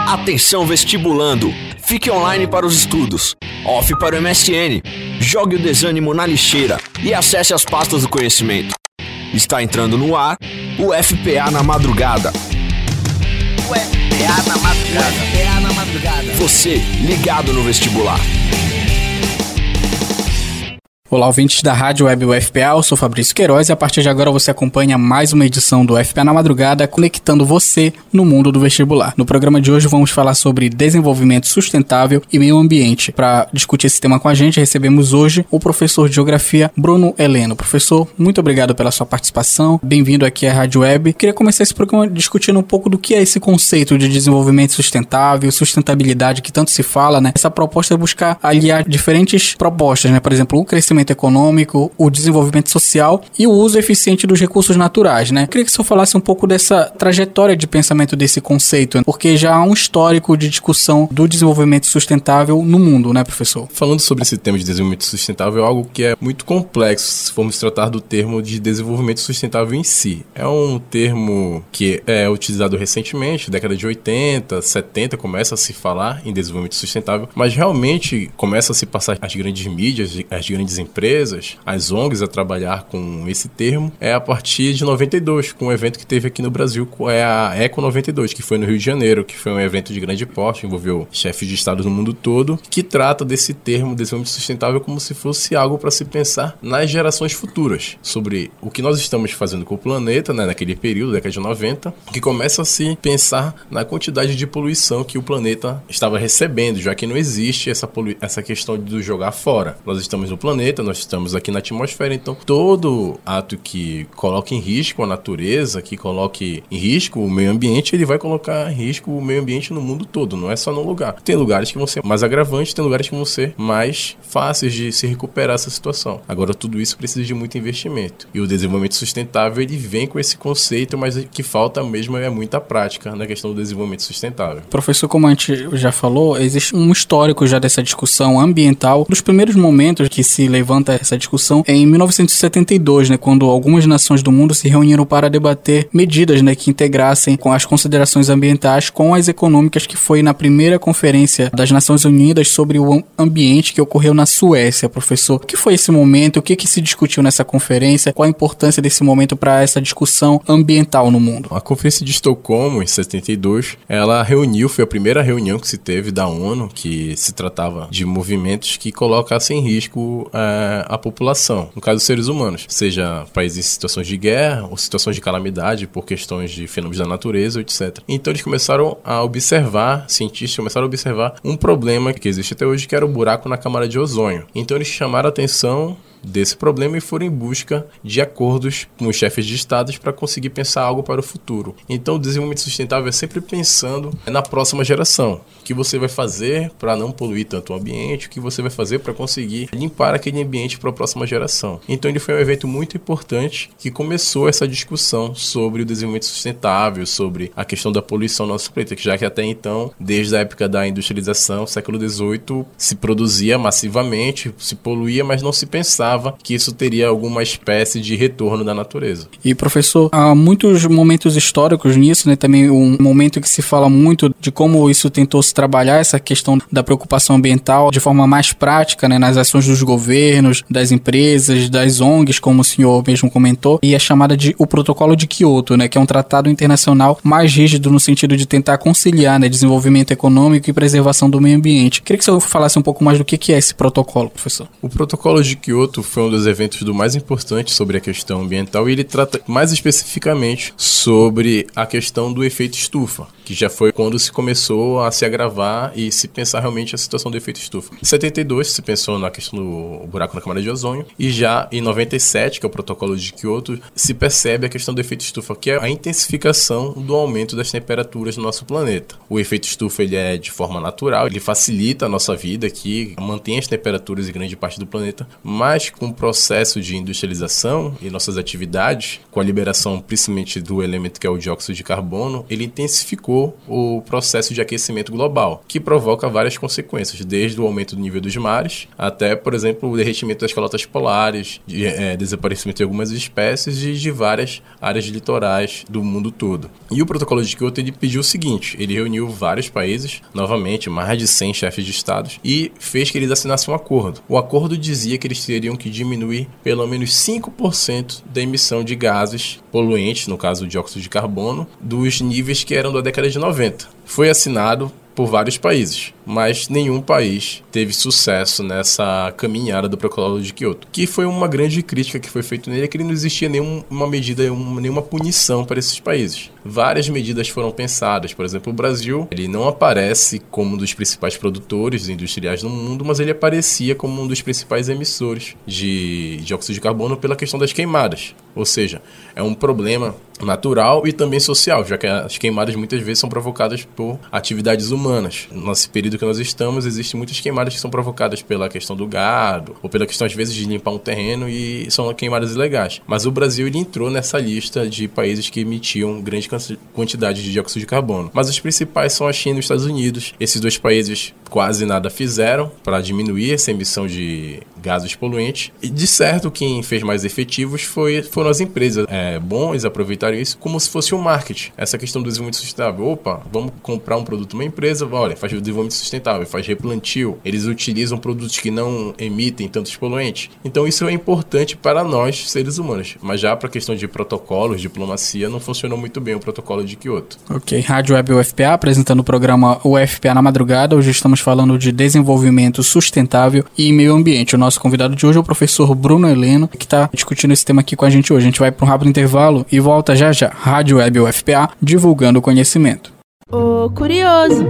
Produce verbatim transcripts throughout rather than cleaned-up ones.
Atenção vestibulando, fique online para os estudos, off para o M S N, jogue o desânimo na lixeira e acesse as pastas do conhecimento. Está entrando no ar o F P A na madrugada. O F P A na madrugada. O F P A na madrugada. Você ligado no vestibular. Olá, ouvintes da Rádio Web U F P A, eu sou Fabrício Queiroz e a partir de agora você acompanha mais uma edição do F P A na Madrugada, conectando você no mundo do vestibular. No programa de hoje vamos falar sobre desenvolvimento sustentável e meio ambiente. Para discutir esse tema com a gente, recebemos hoje o professor de Geografia, Bruno Heleno. Professor, muito obrigado pela sua participação, bem-vindo aqui à Rádio Web. Queria começar esse programa discutindo um pouco do que é esse conceito de desenvolvimento sustentável, sustentabilidade que tanto se fala, né? Essa proposta é buscar aliar diferentes propostas, né? Por exemplo, o crescimento econômico, o desenvolvimento social e o uso eficiente dos recursos naturais, né? Eu queria que o senhor falasse um pouco dessa trajetória de pensamento desse conceito, né? Porque já há um histórico de discussão do desenvolvimento sustentável no mundo, né, professor? Falando sobre esse tema de desenvolvimento sustentável, é algo que é muito complexo se formos tratar do termo de desenvolvimento sustentável em si. É um termo que é utilizado recentemente, década de oitenta, setenta, começa a se falar em desenvolvimento sustentável, mas realmente começa a se passar as grandes mídias, as grandes empresas, empresas, as O N Gs a trabalhar com esse termo é a partir de noventa e dois, com um evento que teve aqui no Brasil, é a Eco noventa e dois, que foi no Rio de Janeiro, que foi um evento de grande porte, envolveu chefes de estados no mundo todo, que trata desse termo desenvolvimento sustentável como se fosse algo para se pensar nas gerações futuras, sobre o que nós estamos fazendo com o planeta, né, naquele período, década de noventa, que começa a se pensar na quantidade de poluição que o planeta estava recebendo, já que não existe essa, polu- essa questão de jogar fora. Nós estamos no planeta, nós estamos aqui na atmosfera, então todo ato que coloque em risco a natureza, que coloque em risco o meio ambiente, ele vai colocar em risco o meio ambiente no mundo todo, não é só num lugar. Tem lugares que vão ser mais agravantes, tem lugares que vão ser mais fáceis de se recuperar essa situação. Agora, tudo isso precisa de muito investimento. E o desenvolvimento sustentável, ele vem com esse conceito, mas o que falta mesmo é muita prática na questão do desenvolvimento sustentável. Professor, como a gente já falou, existe um histórico já dessa discussão ambiental. Dos primeiros momentos que se levanta essa discussão é em mil novecentos e setenta e dois, né, quando algumas nações do mundo se reuniram para debater medidas, né, que integrassem com as considerações ambientais com as econômicas, que foi na primeira conferência das Nações Unidas sobre o ambiente que ocorreu na Suécia. Professor, o que foi esse momento? O que, que se discutiu nessa conferência? Qual a importância desse momento para essa discussão ambiental no mundo? A Conferência de Estocolmo, em setenta e dois, ela reuniu, foi a primeira reunião que se teve da ONU, que se tratava de movimentos que colocassem em risco é, a população, no caso dos seres humanos, seja países em situações de guerra ou situações de calamidade por questões de fenômenos da natureza, etcétera. Então eles começaram a observar, cientistas começaram a observar um problema que existe até hoje, que era o buraco na camada de ozônio. Então eles chamaram a atenção desse problema e foram em busca de acordos com os chefes de estados para conseguir pensar algo para o futuro. Então o desenvolvimento sustentável é sempre pensando na próxima geração. O que você vai fazer para não poluir tanto o ambiente, o que você vai fazer para conseguir limpar aquele ambiente para a próxima geração. Então ele foi um evento muito importante que começou essa discussão sobre o desenvolvimento sustentável, sobre a questão da poluição no nosso planeta, que já que até então, desde a época da industrialização, século dezoito, se produzia massivamente, se poluía, mas não se pensava que isso teria alguma espécie de retorno da natureza. E, professor, há muitos momentos históricos nisso, né? Também um momento que se fala muito de como isso tentou se trabalhar, essa questão da preocupação ambiental de forma mais prática, né? Nas ações dos governos, das empresas, das O N Gs, como o senhor mesmo comentou, e é chamada de o Protocolo de Kyoto, né? Que é um tratado internacional mais rígido no sentido de tentar conciliar, né, desenvolvimento econômico e preservação do meio ambiente. Queria que o senhor falasse um pouco mais do que é esse protocolo, professor. O Protocolo de Kyoto foi um dos eventos do mais importantes sobre a questão ambiental e ele trata mais especificamente sobre a questão do efeito estufa, que já foi quando se começou a se agravar e se pensar realmente a situação do efeito estufa. Em setenta e dois se pensou na questão do buraco na camada de ozônio e já em noventa e sete, que é o Protocolo de Kyoto, se percebe a questão do efeito estufa, que é a intensificação do aumento das temperaturas no nosso planeta. O efeito estufa, ele é de forma natural, ele facilita a nossa vida aqui, mantém as temperaturas em grande parte do planeta, mas acho que com o processo de industrialização e nossas atividades, com a liberação principalmente do elemento que é o dióxido de carbono, ele intensificou o processo de aquecimento global, que provoca várias consequências, desde o aumento do nível dos mares até, por exemplo, o derretimento das calotas polares, de, é, desaparecimento de algumas espécies e de várias áreas litorais do mundo todo. E o protocolo de Kyoto ele pediu o seguinte, ele reuniu vários países, novamente mais de cem chefes de estados, e fez que eles assinassem um acordo. O acordo dizia que eles teriam que diminuir pelo menos cinco por cento da emissão de gases poluentes, no caso o dióxido de carbono, dos níveis que eram da década de noventa. Foi assinado por vários países, mas nenhum país teve sucesso nessa caminhada do protocolo de Kyoto, que foi uma grande crítica que foi feita nele, é que ele não existia nenhuma medida, uma, nenhuma punição para esses países. Várias medidas foram pensadas, por exemplo, o Brasil, ele não aparece como um dos principais produtores industriais no mundo, mas ele aparecia como um dos principais emissores de dióxido de carbono pela questão das queimadas, ou seja, é um problema natural e também social, já que as queimadas muitas vezes são provocadas por atividades humanas. Nesse período que nós estamos, existem muitas queimadas que são provocadas pela questão do gado, ou pela questão, às vezes, de limpar um terreno, e são queimadas ilegais. Mas o Brasil, ele entrou nessa lista de países que emitiam grande quantidade de dióxido de carbono. Mas os principais são a China e os Estados Unidos. Esses dois países quase nada fizeram para diminuir essa emissão de gases poluentes. E, de certo, quem fez mais efetivos foi, foram as empresas. É bom eles aproveitarem isso como se fosse um marketing. Essa questão do desenvolvimento sustentável. Opa, vamos comprar um produto de uma empresa, olha, faz o desenvolvimento sustentável, faz replantio. Eles utilizam produtos que não emitem tantos poluentes. Então, isso é importante para nós, seres humanos. Mas já para a questão de protocolos, diplomacia, não funcionou muito bem o protocolo de Kyoto. Ok, Rádio Web U F P A, apresentando o programa U F P A na Madrugada. Hoje estamos falando de desenvolvimento sustentável e meio ambiente. O nosso convidado de hoje é o professor Bruno Heleno, que está discutindo esse tema aqui com a gente hoje. A gente vai para um rápido intervalo e volta já já. Rádio Web U F P A, divulgando o conhecimento. Ô, curioso!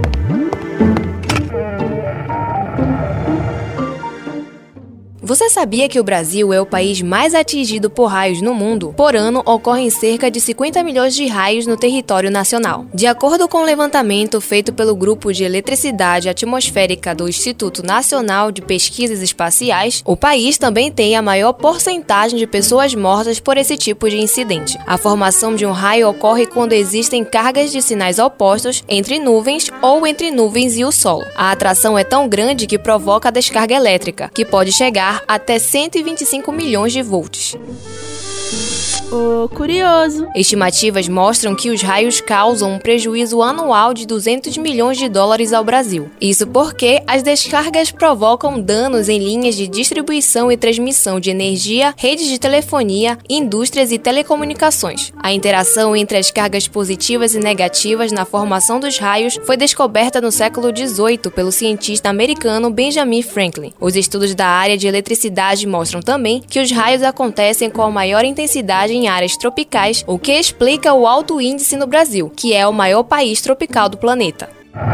Você sabia que o Brasil é o país mais atingido por raios no mundo? Por ano, ocorrem cerca de cinquenta milhões de raios no território nacional. De acordo com o um levantamento feito pelo Grupo de Eletricidade Atmosférica do Instituto Nacional de Pesquisas Espaciais, o país também tem a maior porcentagem de pessoas mortas por esse tipo de incidente. A formação de um raio ocorre quando existem cargas de sinais opostos entre nuvens ou entre nuvens e o solo. A atração é tão grande que provoca a descarga elétrica, que pode chegar até cento e vinte e cinco milhões de volts. Ô, curioso! Estimativas mostram que os raios causam um prejuízo anual de duzentos milhões de dólares ao Brasil. Isso porque as descargas provocam danos em linhas de distribuição e transmissão de energia, redes de telefonia, indústrias e telecomunicações. A interação entre as cargas positivas e negativas na formação dos raios foi descoberta no século dezoito pelo cientista americano Benjamin Franklin. Os estudos da área de eletricidade mostram também que os raios acontecem com a maior intensidade em áreas tropicais, o que explica o alto índice no Brasil, que é o maior país tropical do planeta.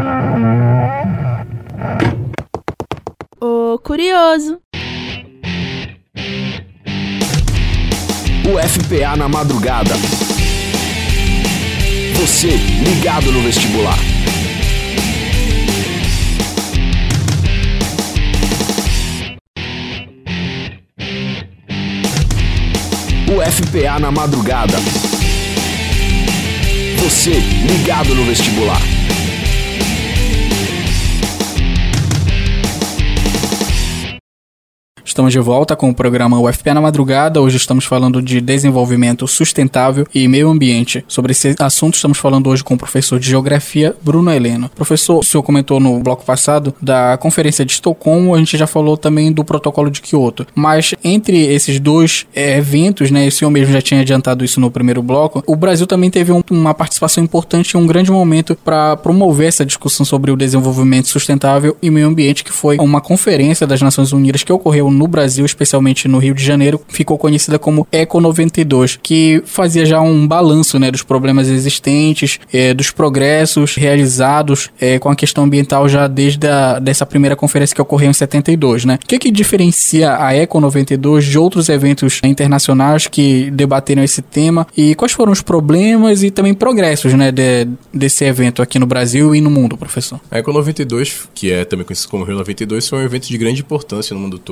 Ô, curioso! U F P A na madrugada. Você ligado no vestibular. U F P A na madrugada. Você ligado no vestibular. Estamos de volta com o programa U F P A na Madrugada. Hoje estamos falando de desenvolvimento sustentável e meio ambiente. Sobre esse assunto estamos falando hoje com o professor de Geografia, Bruno Heleno. Professor, o senhor comentou no bloco passado da Conferência de Estocolmo, a gente já falou também do Protocolo de Kyoto. Mas entre esses dois é, eventos, né, o senhor mesmo já tinha adiantado isso no primeiro bloco, o Brasil também teve um, uma participação importante e um grande momento para promover essa discussão sobre o desenvolvimento sustentável e meio ambiente, que foi uma conferência das Nações Unidas que ocorreu no Brasil, especialmente no Rio de Janeiro, ficou conhecida como Eco noventa e dois, que fazia já um balanço, né, dos problemas existentes, é, dos progressos realizados é, com a questão ambiental já desde a, dessa primeira conferência que ocorreu em setenta e dois, né? O que que diferencia a Eco noventa e dois de outros eventos internacionais que debateram esse tema e quais foram os problemas e também progressos, né, de, desse evento aqui no Brasil e no mundo, professor? A Eco noventa e dois, que é também conhecido como Rio noventa e dois, foi um evento de grande importância no mundo todo pela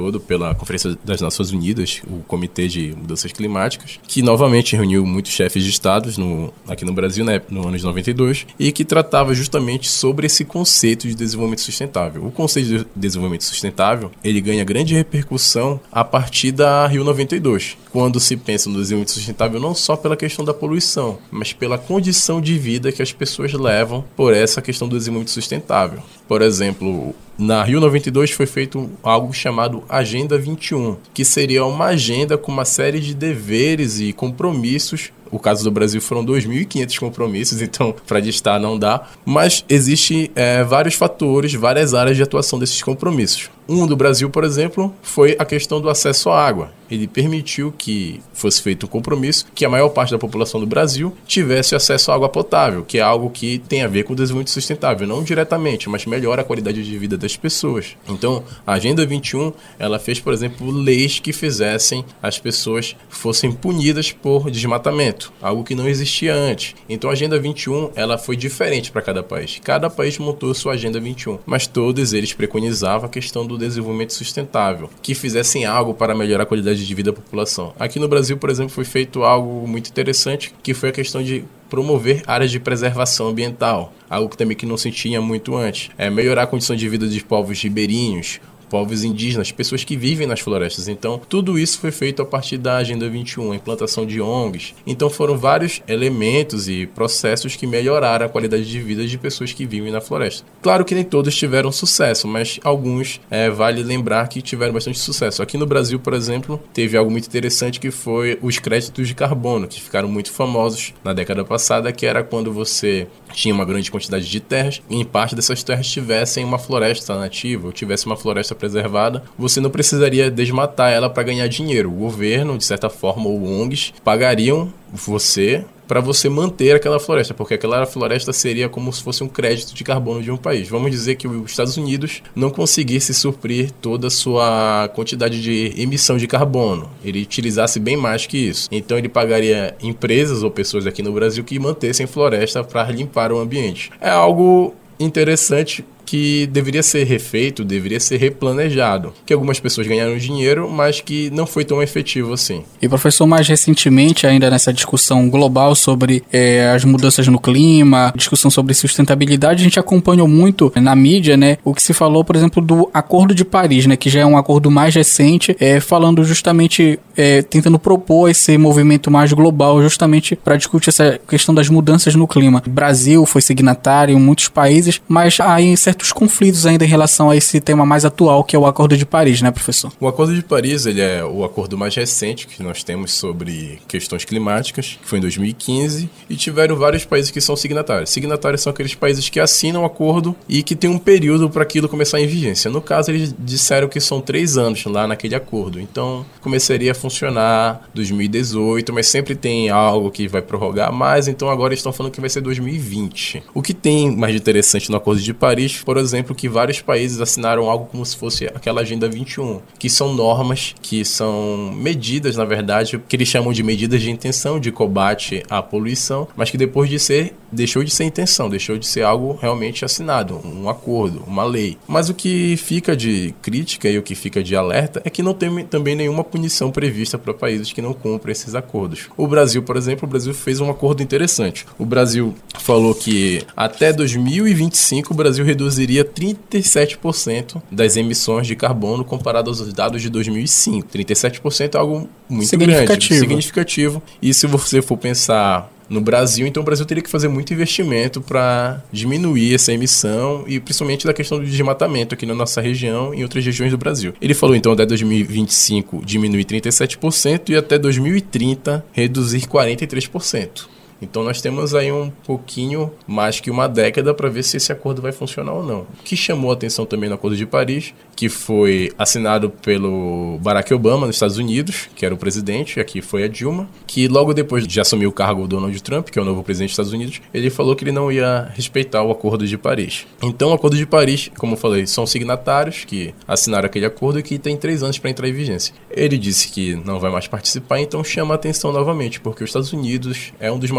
pela Conferência das Nações Unidas, o Comitê de Mudanças Climáticas, que novamente reuniu muitos chefes de estados no, aqui no Brasil, né, no ano de noventa e dois, e que tratava justamente sobre esse conceito de desenvolvimento sustentável. O conceito de desenvolvimento sustentável, ele ganha grande repercussão a partir da Rio noventa e dois, quando se pensa no desenvolvimento sustentável não só pela questão da poluição, mas pela condição de vida que as pessoas levam por essa questão do desenvolvimento sustentável. Por exemplo, na Rio noventa e dois foi feito algo chamado Agenda vinte e um, que seria uma agenda com uma série de deveres e compromissos. O caso do Brasil foram dois mil e quinhentos compromissos, então para listar não dá. Mas existem é, vários fatores, várias áreas de atuação desses compromissos. Um do Brasil, por exemplo, foi a questão do acesso à água. Ele permitiu que fosse feito um compromisso que a maior parte da população do Brasil tivesse acesso à água potável, que é algo que tem a ver com o desenvolvimento sustentável, não diretamente, mas melhora a qualidade de vida das pessoas. Então, a Agenda vinte e um, ela fez, por exemplo, leis que fizessem as pessoas fossem punidas por desmatamento, algo que não existia antes. Então, a Agenda vinte e um, ela foi diferente para cada país. Cada país montou sua Agenda vinte e um, mas todos eles preconizavam a questão do desenvolvimento sustentável, que fizessem algo para melhorar a qualidade de vida da população. Aqui no Brasil, por exemplo, foi feito algo muito interessante, que foi a questão de promover áreas de preservação ambiental, algo que também que não se tinha muito antes. É melhorar a condição de vida dos povos ribeirinhos, povos indígenas, pessoas que vivem nas florestas. Então, tudo isso foi feito a partir da Agenda vinte e um, a implantação de O N Gs. Então, foram vários elementos e processos que melhoraram a qualidade de vida de pessoas que vivem na floresta. Claro que nem todos tiveram sucesso, mas alguns, é, vale lembrar que tiveram bastante sucesso. Aqui no Brasil, por exemplo, teve algo muito interessante que foi os créditos de carbono, que ficaram muito famosos na década passada, que era quando você tinha uma grande quantidade de terras e em parte dessas terras tivessem uma floresta nativa ou tivesse uma floresta preservada, você não precisaria desmatar ela para ganhar dinheiro. O governo, de certa forma, ou O N Gs, pagariam você para você manter aquela floresta, porque aquela floresta seria como se fosse um crédito de carbono de um país. Vamos dizer que os Estados Unidos não conseguisse suprir toda a sua quantidade de emissão de carbono, ele utilizasse bem mais que isso. Então ele pagaria empresas ou pessoas aqui no Brasil que mantessem floresta para limpar o ambiente. É algo interessante que deveria ser refeito, deveria ser replanejado. Que algumas pessoas ganharam dinheiro, mas que não foi tão efetivo assim. E professor, mais recentemente, ainda nessa discussão global sobre é, as mudanças no clima, discussão sobre sustentabilidade, a gente acompanhou muito na mídia, né, o que se falou, por exemplo, do Acordo de Paris, né, que já é um acordo mais recente, é, falando justamente, é, tentando propor esse movimento mais global, justamente para discutir essa questão das mudanças no clima. O Brasil foi signatário em muitos países, mas há em certos conflitos ainda em relação a esse tema mais atual, que é o Acordo de Paris, né, professor? O Acordo de Paris, ele é o acordo mais recente que nós temos sobre questões climáticas, que foi em dois mil e quinze, e tiveram vários países que são signatários. Signatários são aqueles países que assinam o acordo e que tem um período para aquilo começar em vigência. No caso, eles disseram que são três anos lá naquele acordo. Então, começaria a funcionar dois mil e dezoito, mas sempre tem algo que vai prorrogar mais, então agora eles estão falando que vai ser dois mil e vinte. O que tem mais de interessante no Acordo de Paris, por exemplo, que vários países assinaram algo como se fosse aquela Agenda vinte e um, que são normas, que são medidas, na verdade, que eles chamam de medidas de intenção de combate à poluição, mas que depois de ser, deixou de ser intenção, deixou de ser algo realmente assinado, um acordo, uma lei. Mas o que fica de crítica e o que fica de alerta é que não tem também nenhuma punição prevista para países que não cumprem esses acordos. O Brasil, por exemplo, o Brasil fez um acordo interessante. O Brasil falou que até dois mil e vinte e cinco o Brasil reduziria trinta e sete por cento das emissões de carbono comparado aos dados de dois mil e cinco. trinta e sete por cento é algo muito significativo. grande, significativo. E se você for pensar no Brasil, então o Brasil teria que fazer muito investimento para diminuir essa emissão e principalmente da questão do desmatamento aqui na nossa região e em outras regiões do Brasil. Ele falou então até dois mil e vinte e cinco diminuir trinta e sete por cento e até dois mil e trinta reduzir quarenta e três por cento. Então nós temos aí um pouquinho mais que uma década para ver se esse acordo vai funcionar ou não. O que chamou a atenção também no Acordo de Paris, que foi assinado pelo Barack Obama nos Estados Unidos, que era o presidente, e aqui foi a Dilma, que logo depois de assumir o cargo o Donald Trump, que é o novo presidente dos Estados Unidos, ele falou que ele não ia respeitar o Acordo de Paris. Então o Acordo de Paris, como eu falei, são signatários que assinaram aquele acordo e que tem três anos para entrar em vigência. Ele disse que não vai mais participar, então chama a atenção novamente, porque os Estados Unidos é um dos maiores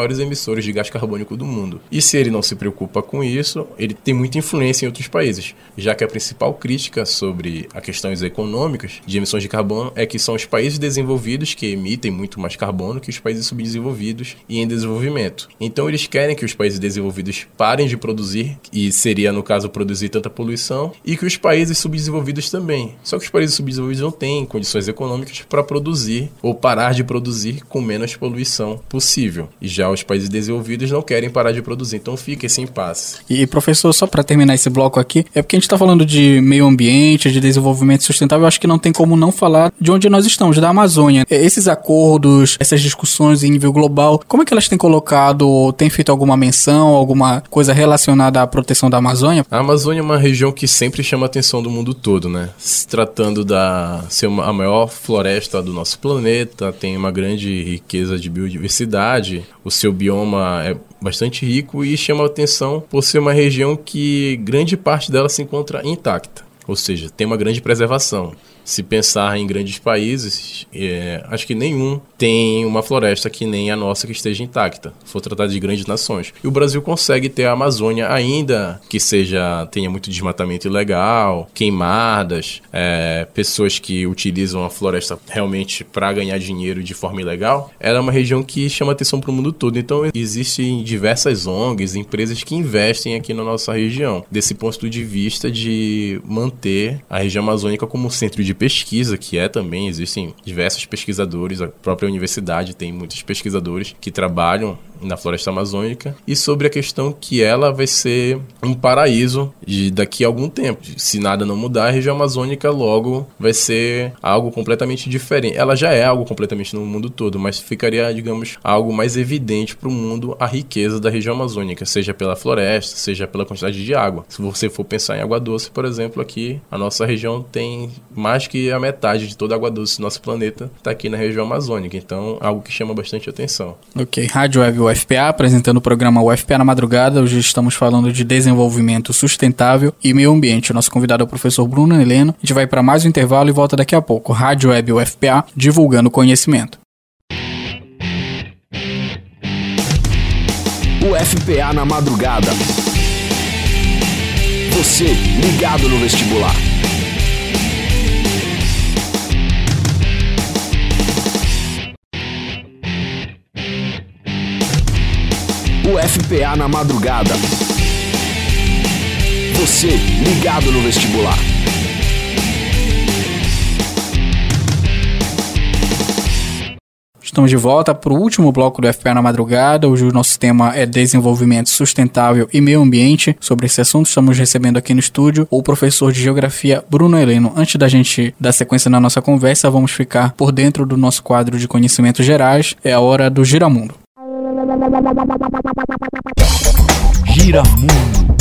maiores emissores de gás carbônico do mundo. E se ele não se preocupa com isso, ele tem muita influência em outros países, já que a principal crítica sobre as questões econômicas de emissões de carbono é que são os países desenvolvidos que emitem muito mais carbono que os países subdesenvolvidos e em desenvolvimento. Então eles querem que os países desenvolvidos parem de produzir, e seria no caso produzir tanta poluição, e que os países subdesenvolvidos também. Só que os países subdesenvolvidos não têm condições econômicas para produzir ou parar de produzir com menos poluição possível. E já os países desenvolvidos não querem parar de produzir, então fica esse impasse. E professor, só para terminar esse bloco aqui, é porque a gente está falando de meio ambiente, de desenvolvimento sustentável, eu acho que não tem como não falar de onde nós estamos, da Amazônia. Esses acordos, essas discussões em nível global, como é que elas têm colocado, têm feito alguma menção, alguma coisa relacionada à proteção da Amazônia? A Amazônia é uma região que sempre chama a atenção do mundo todo, né? Se tratando da ser uma, a maior floresta do nosso planeta, tem uma grande riqueza de biodiversidade, o seu bioma é bastante rico e chama a atenção por ser uma região que grande parte dela se encontra intacta, ou seja, tem uma grande preservação. Se pensar em grandes países, é, acho que nenhum tem uma floresta que nem a nossa que esteja intacta, se for tratar de grandes nações. E o Brasil consegue ter a Amazônia, ainda que seja tenha muito desmatamento ilegal, queimadas, é, pessoas que utilizam a floresta realmente para ganhar dinheiro de forma ilegal. Ela é uma região que chama atenção para o mundo todo. Então existem diversas O N Gs, empresas que investem aqui na nossa região, desse ponto de vista de manter a região amazônica como centro de pesquisa, que é também, existem diversos pesquisadores, a própria universidade tem muitos pesquisadores que trabalham na floresta amazônica, e sobre a questão que ela vai ser um paraíso de daqui a algum tempo. Se nada não mudar, a região amazônica logo vai ser algo completamente diferente. Ela já é algo completamente no mundo todo, mas ficaria, digamos, algo mais evidente para o mundo a riqueza da região amazônica, seja pela floresta, seja pela quantidade de água. Se você for pensar em água doce, por exemplo, aqui a nossa região tem mais que a metade de toda a água doce do nosso planeta está aqui na região amazônica, então algo que chama bastante atenção. Ok, Rádio Web U F P A, apresentando o programa U F P A na madrugada. Hoje estamos falando de desenvolvimento sustentável e meio ambiente. O nosso convidado é o professor Bruno Heleno. A gente vai para mais um intervalo e volta daqui a pouco. Rádio Web U F P A, divulgando conhecimento. U F P A na madrugada. Você ligado no vestibular. U F P A na madrugada. Você ligado no vestibular. Estamos de volta para o último bloco do U F P A na madrugada. Hoje o nosso tema é desenvolvimento sustentável e meio ambiente. Sobre esse assunto estamos recebendo aqui no estúdio o professor de geografia Bruno Heleno. Antes da gente dar sequência na nossa conversa, vamos ficar por dentro do nosso quadro de conhecimentos gerais. É a hora do Giramundo. Giramundo.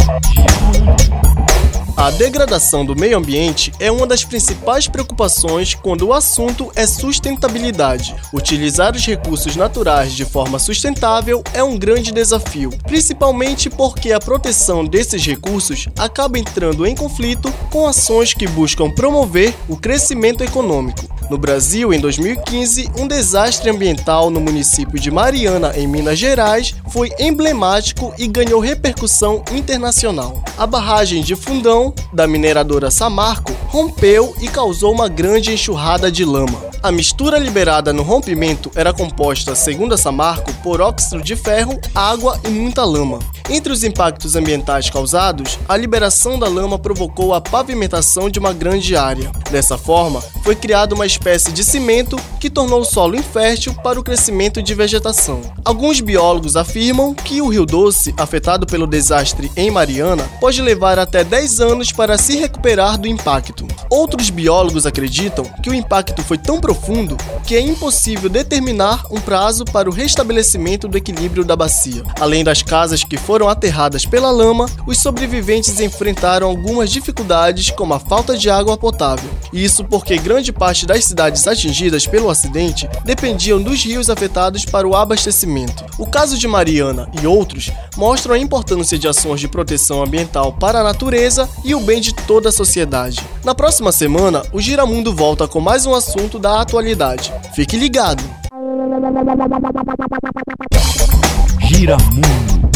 A degradação do meio ambiente é uma das principais preocupações quando o assunto é sustentabilidade. Utilizar os recursos naturais de forma sustentável é um grande desafio, principalmente porque a proteção desses recursos acaba entrando em conflito com ações que buscam promover o crescimento econômico. No Brasil, em dois mil e quinze, um desastre ambiental no município de Mariana, em Minas Gerais, foi emblemático e ganhou repercussão internacional. A barragem de Fundão, da mineradora Samarco, rompeu e causou uma grande enxurrada de lama. A mistura liberada no rompimento era composta, segundo a Samarco, por óxido de ferro, água e muita lama. Entre os impactos ambientais causados, a liberação da lama provocou a pavimentação de uma grande área. Dessa forma, foi criada uma espécie de cimento que tornou o solo infértil para o crescimento de vegetação. Alguns biólogos afirmam que o Rio Doce, afetado pelo desastre em Mariana, pode levar até dez anos para se recuperar do impacto. Outros biólogos acreditam que o impacto foi tão profundo que é impossível determinar um prazo para o restabelecimento do equilíbrio da bacia. Além das casas que foram aterradas pela lama, os sobreviventes enfrentaram algumas dificuldades, como a falta de água potável. Isso porque grande parte das cidades atingidas pelo acidente dependiam dos rios afetados para o abastecimento. O caso de Mariana e outros mostram a importância de ações de proteção ambiental para a natureza e o bem de toda a sociedade. Na próxima semana, o Giramundo volta com mais um assunto da atualidade. Fique ligado! Gira Mundo.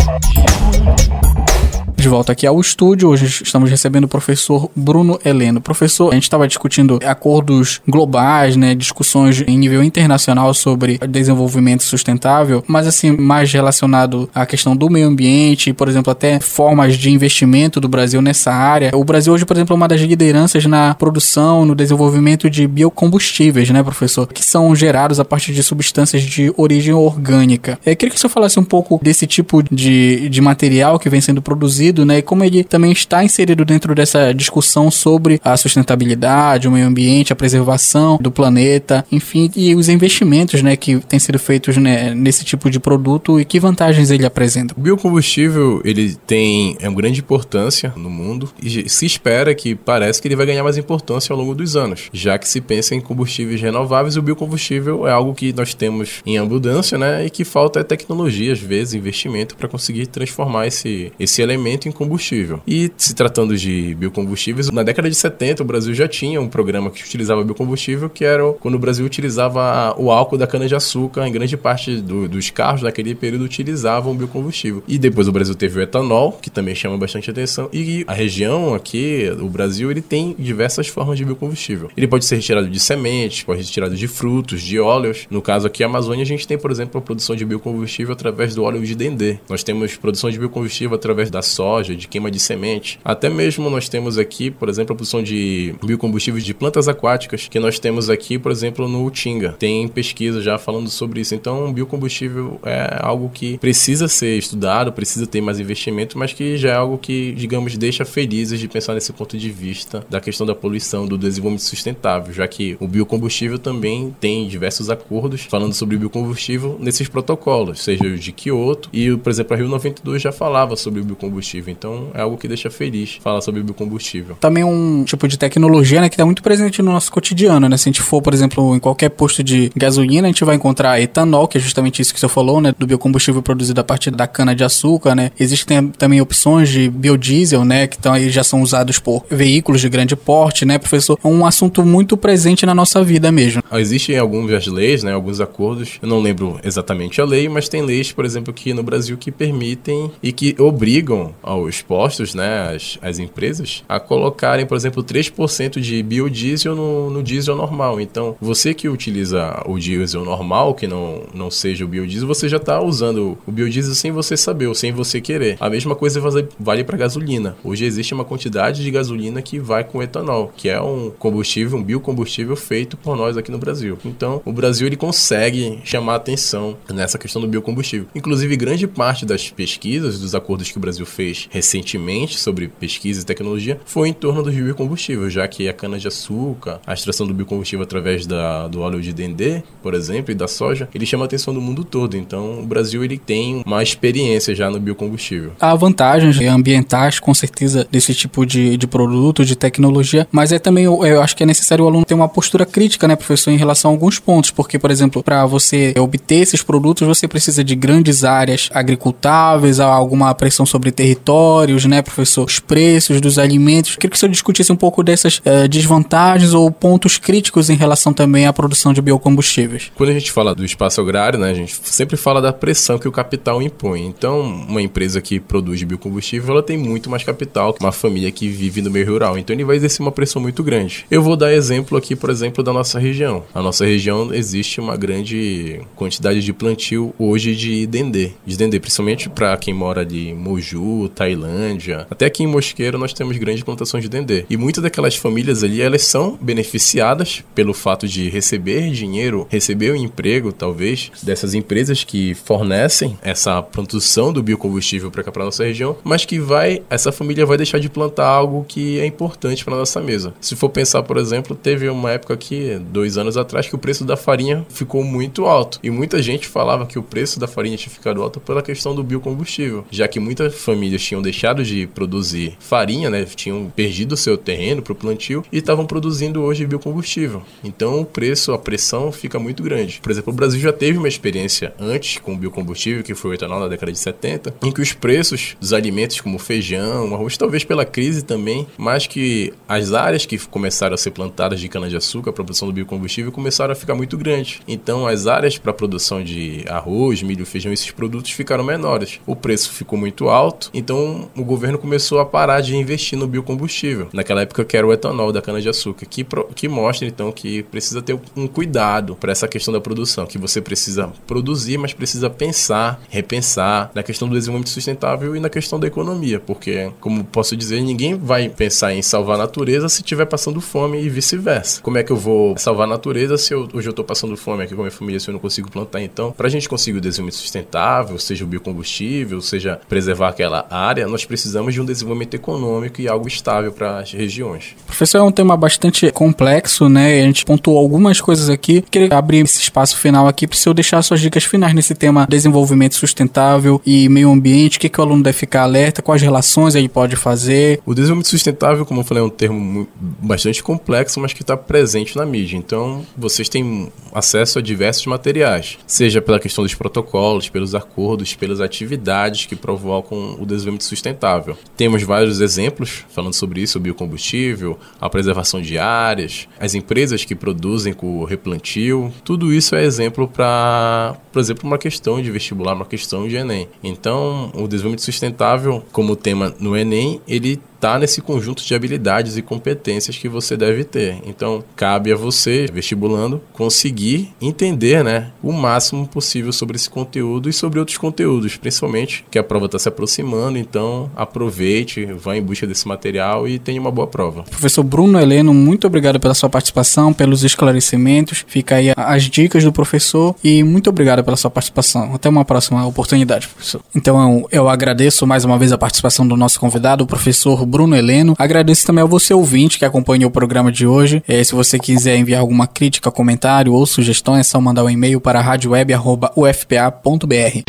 De volta aqui ao estúdio, hoje estamos recebendo o professor Bruno Heleno. Professor, a gente estava discutindo acordos globais, né, discussões em nível internacional sobre desenvolvimento sustentável, mas assim, mais relacionado à questão do meio ambiente, por exemplo, até formas de investimento do Brasil nessa área. O Brasil hoje, por exemplo, é uma das lideranças na produção, no desenvolvimento de biocombustíveis, né, professor, que são gerados a partir de substâncias de origem orgânica. Eu queria que o senhor falasse um pouco desse tipo de, de material que vem sendo produzido, né, e como ele também está inserido dentro dessa discussão sobre a sustentabilidade, o meio ambiente, a preservação do planeta, enfim, e os investimentos, né, que têm sido feitos, né, nesse tipo de produto e que vantagens ele apresenta. O biocombustível, ele tem é uma grande importância no mundo e se espera que parece que ele vai ganhar mais importância ao longo dos anos, já que se pensa em combustíveis renováveis, o biocombustível é algo que nós temos em abundância, né, e que falta é tecnologia, às vezes, investimento para conseguir transformar esse, esse elemento em combustível. E se tratando de biocombustíveis, na década de setenta o Brasil já tinha um programa que utilizava biocombustível, que era quando o Brasil utilizava o álcool da cana-de-açúcar, em grande parte do, dos carros naquele período utilizavam biocombustível. E depois o Brasil teve o etanol, que também chama bastante atenção, e a região aqui, o Brasil, ele tem diversas formas de biocombustível. Ele pode ser retirado de sementes, pode ser retirado de frutos, de óleos. No caso aqui, a Amazônia, a gente tem, por exemplo, a produção de biocombustível através do óleo de dendê. Nós temos produção de biocombustível através da soja, de queima de semente. Até mesmo nós temos aqui, por exemplo, a produção de biocombustíveis de plantas aquáticas, que nós temos aqui, por exemplo, no Utinga. Tem pesquisa já falando sobre isso. Então, biocombustível é algo que precisa ser estudado, precisa ter mais investimento, mas que já é algo que, digamos, deixa felizes de pensar nesse ponto de vista da questão da poluição, do desenvolvimento sustentável, já que o biocombustível também tem diversos acordos falando sobre biocombustível nesses protocolos, seja o de Kyoto e, por exemplo, a Rio noventa e dois já falava sobre o biocombustível. Então, é algo que deixa feliz falar sobre biocombustível. Também um tipo de tecnologia, né, que está muito presente no nosso cotidiano, né? Se a gente for, por exemplo, em qualquer posto de gasolina, a gente vai encontrar etanol, que é justamente isso que você falou, né, do biocombustível produzido a partir da cana-de-açúcar, né? Existem também opções de biodiesel, né, que estão aí, já são usados por veículos de grande porte, né, professor? É um assunto muito presente na nossa vida mesmo. Existem algumas leis, né, alguns acordos, eu não lembro exatamente a lei, mas tem leis, por exemplo, aqui no Brasil que permitem e que obrigam aos postos, né, as, as empresas, a colocarem, por exemplo, três por cento de biodiesel no, no diesel normal. Então, você que utiliza o diesel normal, que não, não seja o biodiesel, você já está usando o biodiesel sem você saber ou sem você querer. A mesma coisa vale para gasolina. Hoje existe uma quantidade de gasolina que vai com etanol, que é um combustível, um biocombustível feito por nós aqui no Brasil. Então, o Brasil ele consegue chamar atenção nessa questão do biocombustível. Inclusive, grande parte das pesquisas, dos acordos que o Brasil fez recentemente sobre pesquisa e tecnologia foi em torno do biocombustível, já que a cana-de-açúcar, a extração do biocombustível através da, do óleo de dendê, por exemplo, e da soja, ele chama a atenção do mundo todo. Então, o Brasil ele tem uma experiência já no biocombustível. Há vantagens ambientais, com certeza, desse tipo de, de produto, de tecnologia, mas é também, eu, eu acho que é necessário o aluno ter uma postura crítica, né, professor, em relação a alguns pontos, porque, por exemplo, para você obter esses produtos, você precisa de grandes áreas agricultáveis, alguma pressão sobre territórios, né, professor? Os preços dos alimentos. Queria que o senhor discutisse um pouco dessas uh, desvantagens ou pontos críticos em relação também à produção de biocombustíveis. Quando a gente fala do espaço agrário, né, a gente sempre fala da pressão que o capital impõe. Então, uma empresa que produz biocombustível, ela tem muito mais capital que uma família que vive no meio rural. Então, ele vai exercer uma pressão muito grande. Eu vou dar exemplo aqui, por exemplo, da nossa região. A nossa região existe uma grande quantidade de plantio hoje de dendê. De dendê, principalmente para quem mora ali em Moju, Tailândia. Até aqui em Mosqueiro nós temos grandes plantações de dendê. E muitas daquelas famílias ali, elas são beneficiadas pelo fato de receber dinheiro, receber o emprego, talvez, dessas empresas que fornecem essa produção do biocombustível para cá, para nossa região, mas que vai, essa família vai deixar de plantar algo que é importante para nossa mesa. Se for pensar, por exemplo, teve uma época aqui, dois anos atrás, que o preço da farinha ficou muito alto. E muita gente falava que o preço da farinha tinha ficado alto pela questão do biocombustível, já que muitas famílias famílias tinham deixado de produzir farinha, né? Tinham perdido o seu terreno para o plantio e estavam produzindo hoje biocombustível. Então o preço, a pressão fica muito grande. Por exemplo, o Brasil já teve uma experiência antes com o biocombustível, que foi o etanol na década de setenta, em que os preços dos alimentos como feijão, arroz, talvez pela crise também, mas que as áreas que começaram a ser plantadas de cana-de-açúcar para a produção do biocombustível começaram a ficar muito grandes. Então as áreas para a produção de arroz, milho, feijão, esses produtos ficaram menores. O preço ficou muito alto, então o governo começou a parar de investir no biocombustível. Naquela época que era o etanol da cana-de-açúcar, que, que mostra então que precisa ter um cuidado para essa questão da produção, que você precisa produzir, mas precisa pensar, repensar na questão do desenvolvimento sustentável e na questão da economia, porque, como posso dizer, ninguém vai pensar em salvar a natureza se estiver passando fome e vice-versa. Como é que eu vou salvar a natureza se eu, hoje eu estou passando fome aqui com a minha família, se eu não consigo plantar? Então, para a gente conseguir o desenvolvimento sustentável, seja o biocombustível, seja preservar aquela área, nós precisamos de um desenvolvimento econômico e algo estável para as regiões. Professor, é um tema bastante complexo, né? A gente pontuou algumas coisas aqui. Queria abrir esse espaço final aqui para o senhor deixar suas dicas finais nesse tema desenvolvimento sustentável e meio ambiente. O que, que o aluno deve ficar alerta? Quais relações ele pode fazer? O desenvolvimento sustentável, como eu falei, é um termo bastante complexo, mas que está presente na mídia. Então, vocês têm acesso a diversos materiais, seja pela questão dos protocolos, pelos acordos, pelas atividades que provocam o desenvolvimento sustentável. Temos vários exemplos falando sobre isso, o biocombustível, a preservação de áreas, as empresas que produzem com o replantio. Tudo isso é exemplo para, por exemplo, uma questão de vestibular, uma questão de Enem. Então, o desenvolvimento sustentável, como tema no Enem, ele está nesse conjunto de habilidades e competências que você deve ter. Então, cabe a você, vestibulando, conseguir entender, né, o máximo possível sobre esse conteúdo e sobre outros conteúdos, principalmente que a prova está se aproximando. Então, aproveite, vá em busca desse material e tenha uma boa prova. Professor Bruno Heleno, muito obrigado pela sua participação, pelos esclarecimentos. Fica aí as dicas do professor e muito obrigado pela sua participação. Até uma próxima oportunidade, professor. Então, eu agradeço mais uma vez a participação do nosso convidado, o professor Bruno Heleno. Agradeço também ao você ouvinte que acompanhou o programa de hoje. É, se você quiser enviar alguma crítica, comentário ou sugestão, é só mandar um e-mail para rádio web arroba u f p a ponto b r.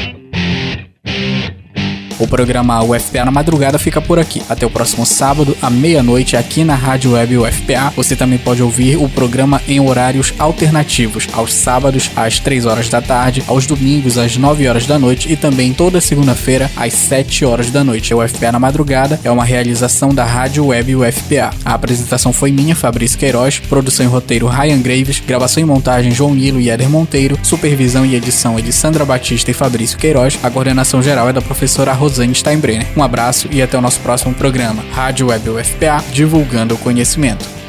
O programa U F P A na Madrugada fica por aqui. Até o próximo sábado, à meia-noite, aqui na Rádio Web U F P A. Você também pode ouvir o programa em horários alternativos, aos sábados, às três horas da tarde, aos domingos, às nove horas da noite e também toda segunda-feira, às sete horas da noite. O U F P A na Madrugada é uma realização da Rádio Web U F P A. A apresentação foi minha, Fabrício Queiroz, produção e roteiro Ryan Graves, gravação e montagem João Nilo e Éder Monteiro, supervisão e edição é de Sandra Batista e Fabrício Queiroz, a coordenação geral é da professora Rosane Steinbrenner. Um abraço e até o nosso próximo programa. Rádio Web U F P A, divulgando o conhecimento.